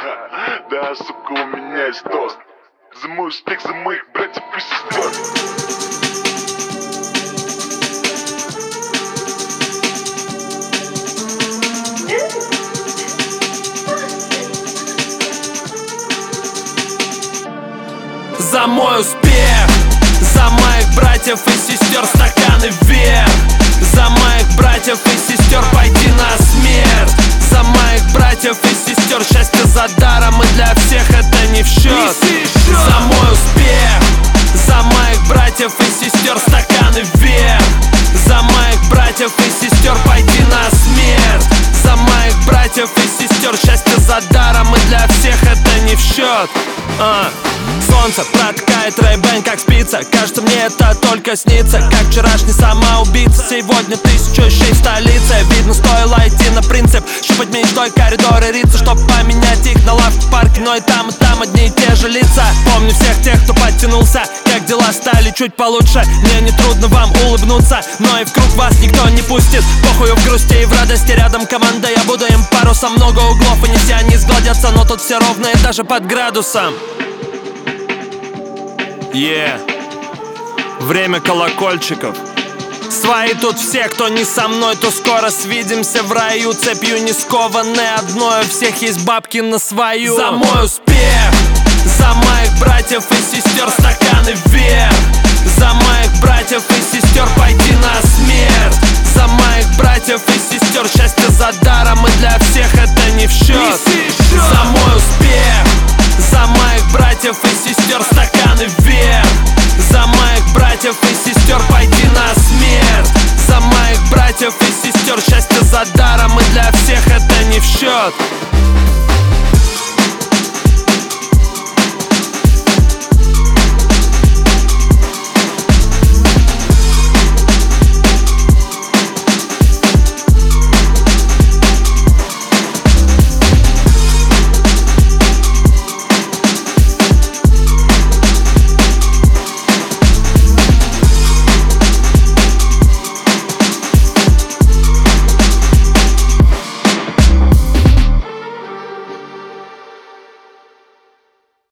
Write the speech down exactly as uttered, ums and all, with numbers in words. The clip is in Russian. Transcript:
Да, сука, у меня есть тост за мой успех, за моих братьев и сестер. За мой успех, за моих братьев и сестер, стаканы вверх. За моих братьев и сестер, пойди на смерть. За моих братьев и сестер, счастье за даром, и для всех это не в счет. За мой успех, за моих братьев и сестер, стаканы вверх. За моих братьев и сестер, пойди на смерть. За моих братьев и сестер, счастье за даром, и для всех это не в счет. а. Солнце протыкает Ray-Ban как спица. Кажется, мне это только снится. Как вчерашний самоубийца. Сегодня тысячу вещей в столице. Видно, стоило идти на принцип, щупать мечтой коридоры рица, чтоб поменять их на лавке в парке. Но и там, и там одни и те же лица. Помню всех тех, кто подтянулся. Как дела стали чуть получше. Мне не трудно вам улыбнуться, но и в круг вас никто не пустит. Похую в грусти и в радости. Рядом команда, я буду им парусом. Много углов, и не все они сгладятся, но тут все ровные даже под градусом. Yeah. Время колокольчиков. Свои тут все, кто не со мной, то скоро свидимся в раю. Цепью не скованы одной, у всех есть бабки на свою. За мой успех, за моих братьев и сестер, стаканы вверх. За моих братьев и сестер, пойди на смерть. За моих братьев и сестер, счастье за даром, и для всех это не в счет.